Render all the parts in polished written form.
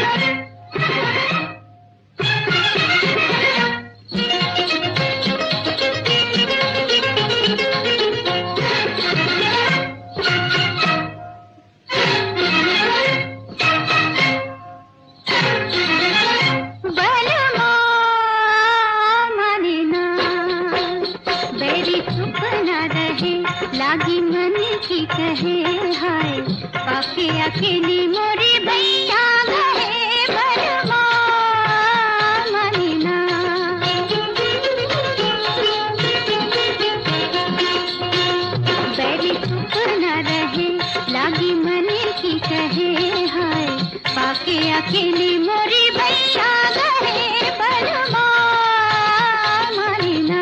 लागी मन की कहे हाय पाके अकेली मोरी भैया गए बरमा मनीना। बैरी चुप न रहे लागी मन की कहे हाय पाके अकेली मोरी भैया गए बरमा मनीना।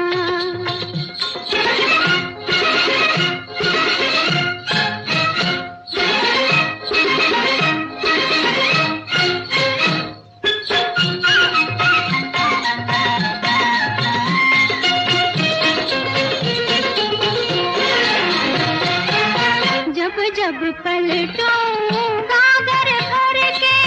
जब पलटूंगा घर भर के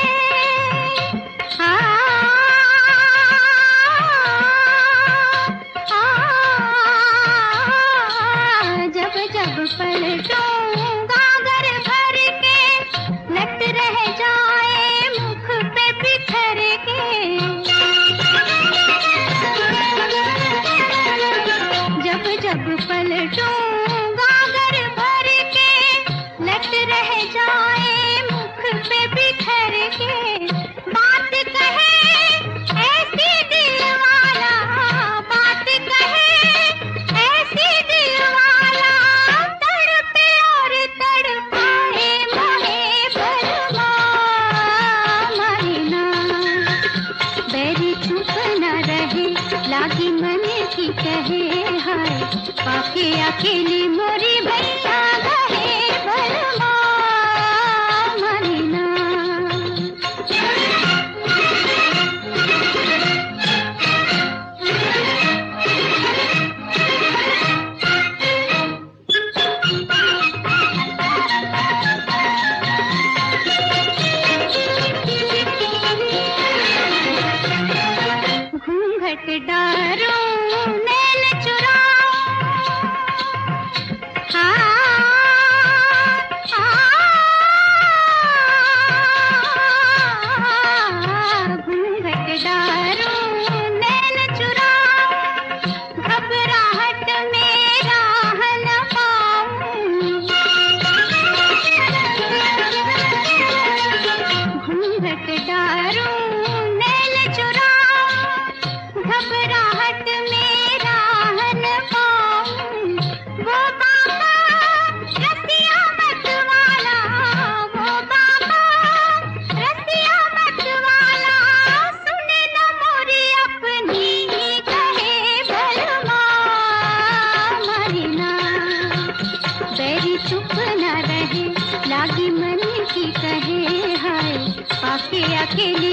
जब जब पलटूंगा घर भर के लट रह जाए मुख पे बिखर के। जब जब पलटूंगा घर भर के लट रह जाए मुख पे बिखर के। बात कहे ऐसी दिल वाला, बात कहे ऐसी दिल वाला तड़पे और तड़पाए मोहे बरमा महीना। बैरी चुप न रहे लागी मन की कहे हाय पाके अकेली मोरी भैया गए बरमा महीना। घूंघट डारूं नैन चुराऊं घूंघट डारूं नैन चुराऊं घबराहट में राह न पाऊं। घूंघट डारूं नैन चुराऊं घबराहट में राह न पाऊं। वो बाबा रसिया मत वाला, वो बाबा रसिया मत वाला सुने न मोरी अपनी ही कहे बरमा महीना। बैरी चुप न रहे लागी मन की कहे हाय पाके अकेली